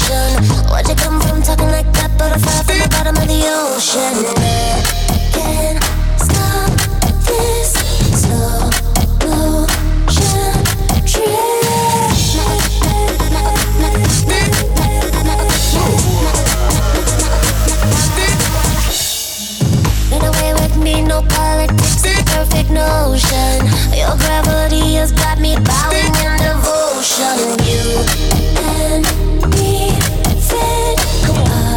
motion. Where'd you come from talking like that? Butterfly from the bottom of the ocean. Can't stop this slow motion trip. Run away with me, no politics, perfect notion. Your gravity has got me bowing in devotion. You and me fit a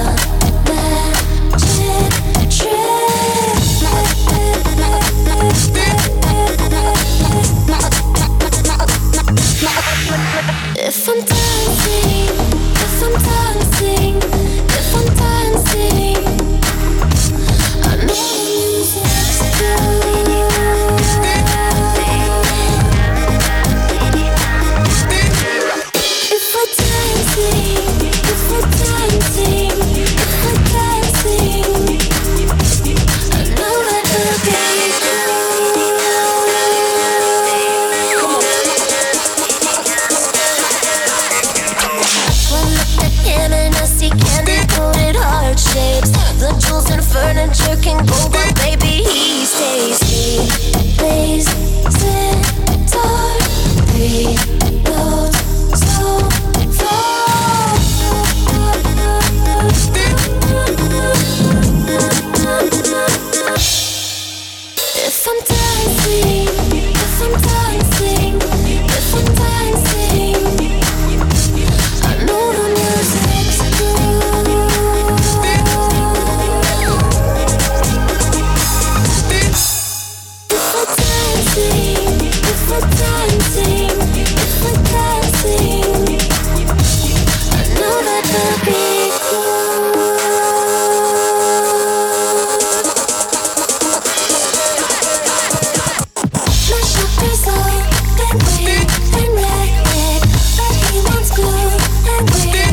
magic trick. If I'm dancing, if I'm dancing, if I'm dancing, I know the music's good. If we're dancing, if we're dancing, if we're dancing, I know that we'll be good. One look at him and I see candy-coated heart shapes. The jewels and furniture can go, but baby he stays. He plays sitar, 3 notes so far. If I'm dancing, if I'm dancing, if I'm dancing, I know the music's good. If we're dancing, if we're dancing, if we're dancing, I know that we'll be good. My chakras open, weak and red, but he wants blue and green.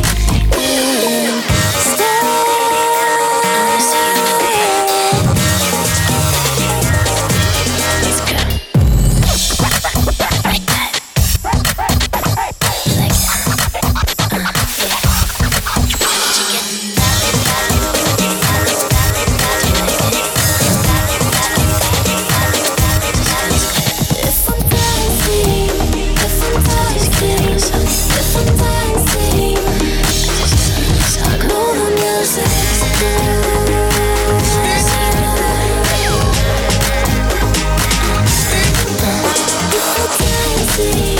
If I'm dancing, if I'm dancing, if I'm dancing, I know the music's good. If we're dancing.